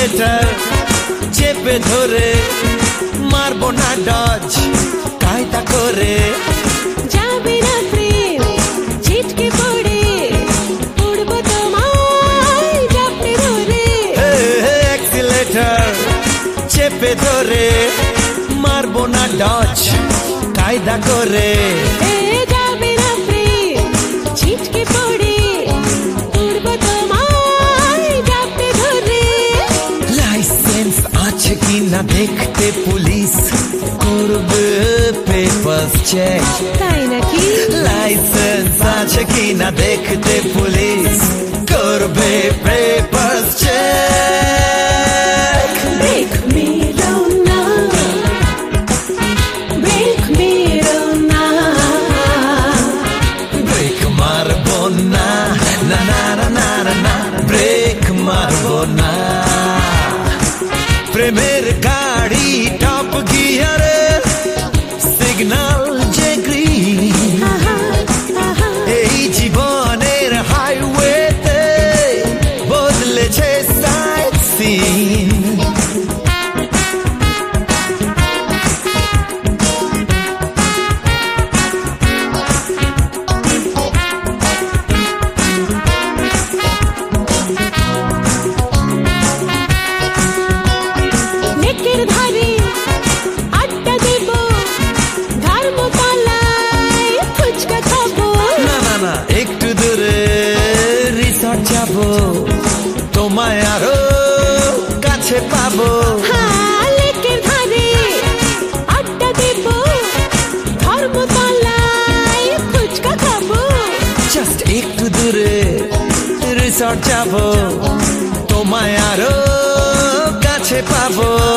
accelerator চেপে ধরে মারবো না ডজ কায়দা করে যাবে না প্রেম ছিটকে পড়ে উড়বো তোমায় জাপটে ধরে অ্যাক্সিলেটর চেপে ধরে মারবো না ডজ কায়দা করে যাবে না প্রেম ছিটকে পড়ে উড়বো তোমায় জাপটে ধরে লাইসেন্স আছে কিনা দেখতে পুলিশ করবে পেপারস চেক তাই নাকি লাইসেন্স আছে কিনা দেখতে পুলিশ করবে পেপারস চেক ব্রেক মেরো না ব্রেক মেরো না ব্রেক মারবো না না না না না না ব্রেক মারবো না প্রেমের গাড়ি টপ গিয়ারে সিগন্যাল যে গ্রিন এই জীবনের হাইওয়েতে বদলেছে সাইড সিন নেকের ধারে আড্ডা দেব ধর্মতলায় ফুচকা খাবো না না না একটু দূরে রিসর্ট যাবো তোমায় আরো কাছে পাবো লেকের ধারে আড্ডা দেব ধর্মতলায় ফুচকা খাবো জাস্ট একটু দূরে রিসর্ট যাবো তোমায় আরো কাছে পাবো